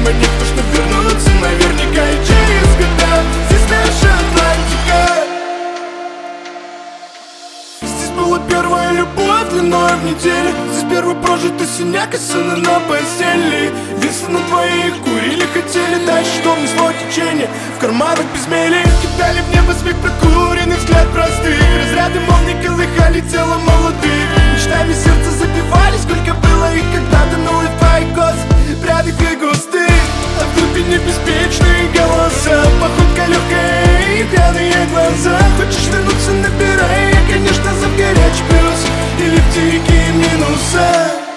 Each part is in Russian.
монетку, чтоб вернуться наверняка. И через года здесь наша Атлантика. Здесь была первая любовь длиной в неделю. Здесь первый прожитый синяк и сыны на постели. Весы на двоих курили, хотели дальше, что внесло течение. В карманах безмели кидали в небо смех прокуренный, взгляд простых. Разряды молний колыхали тело молодых. Мечтами сердце забивали, сколько было их когда-то. Ну и твои косы, прядых и густых. А в глубине беспечные голоса, походка легкая и пьяные глаза. Хочешь вернуться, набирай, я, конечно, за горячий плюс или в дикие минусы.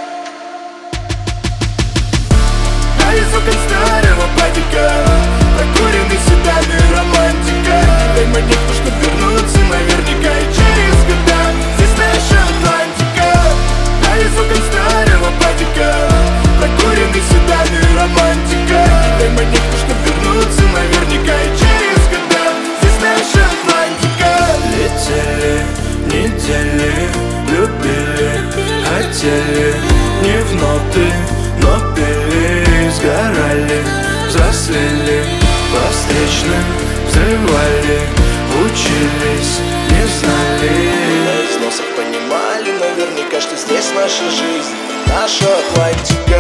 А из окон старого падика прокуренный седан и романтика. Дай монетку, чтоб вернуться наверняка. И через года здесь наша Атлантика. А из окон старого падика прокуренный седан и романтика. Дай монетку, чтоб вернуться наверняка. И через года здесь наша Атлантика. Летели недели, любили, хотели не в ноты, но пили, сгорали, взрослели, по встречным взрывали, учились, не знали. На износах понимали наверняка, что здесь наша жизнь, наша Атлантика.